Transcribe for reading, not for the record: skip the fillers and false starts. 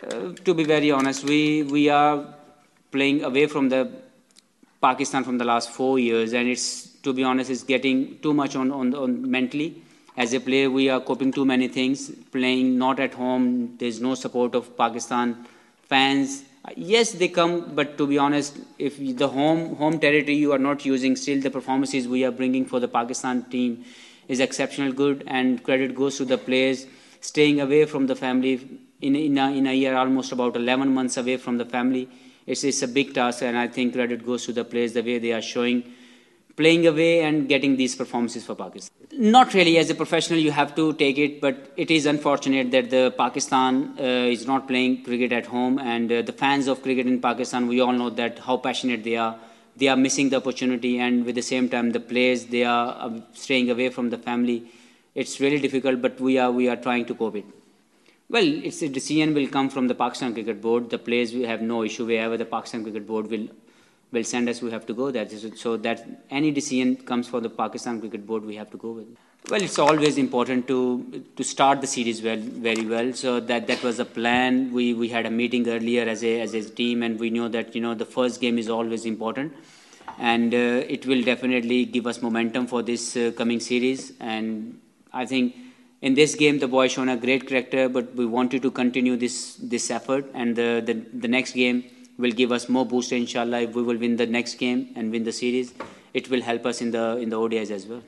To be very honest, we are playing away from the Pakistan from the last 4 years, and it's, to be honest, it's getting too much on mentally. As a player, we are coping too many things. Playing not at home, there's no support of Pakistan fans. Yes, they come, but to be honest, if the home territory you are not using, still the performances we are bringing for the Pakistan team is exceptional good, and credit goes to the players. Staying away from the family in a year, almost about 11 months away from the family, it's a big task, and I think credit goes to the players the way they are showing, playing away and getting these performances for Pakistan. Not really. As a professional, you have to take it, but it is unfortunate that the Pakistan is not playing cricket at home, and the fans of cricket in Pakistan, we all know that how passionate they are. They are missing the opportunity, and with the same time, the players, they are staying away from the family. It's really difficult, but we are trying to cope it. Well, it's a decision will come from the Pakistan Cricket Board. The players will have no issue. Wherever the Pakistan Cricket Board will send us, we have to go there. So that any decision comes for the Pakistan Cricket Board, we have to go with. Well, it's always important to start the series very well. So that was the plan. We had a meeting earlier as a team, and we knew that the first game is always important, and it will definitely give us momentum for this coming series. And I think in this game, the boys shown a great character, but we wanted to continue this effort, and the next game will give us more boost. Inshallah, if we will win the next game and win the series, it will help us in the ODIs as well.